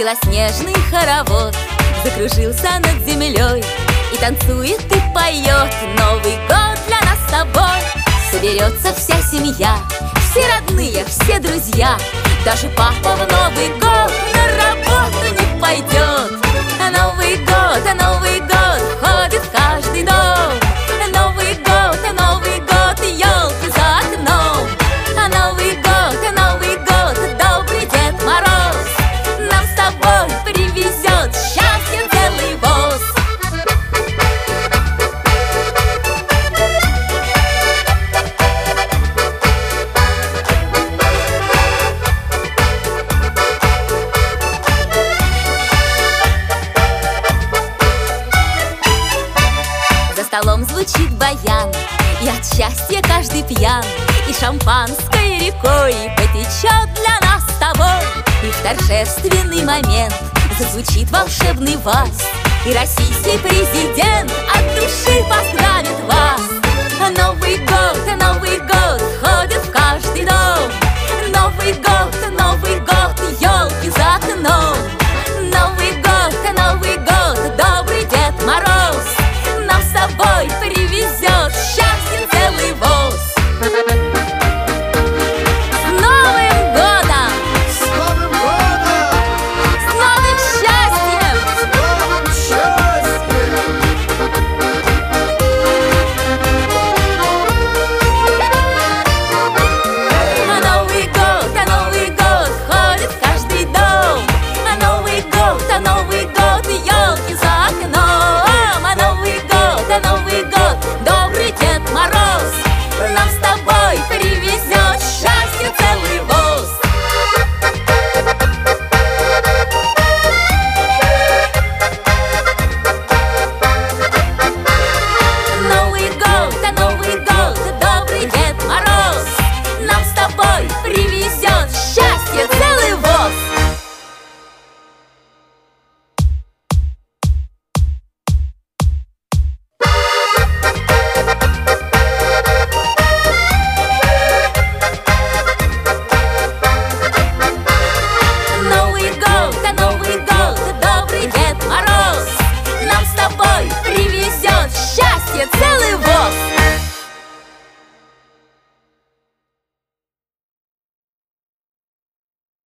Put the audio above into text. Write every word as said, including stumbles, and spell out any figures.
белоснежный хоровод закружился над землей и танцует и поет. Новый год для нас с тобой. Соберется вся семья, все родные, все друзья. Даже папа в Новый год на работу не пойдет. Новый год, Новый год входит в каждый дом. Новый год, Новый год, елка за окном. Новый год, Новый год, добрый Дед Мороз нам с тобой привезет счастье целый воз. За столом звучит баян, и от счастья каждый пьян, и шампанское рекой потечет для нас с тобой. И в торжественный момент зазвучит волшебный вальс, и российский президент от души поздравит вас. Новый год, Новый год входит в каждый дом.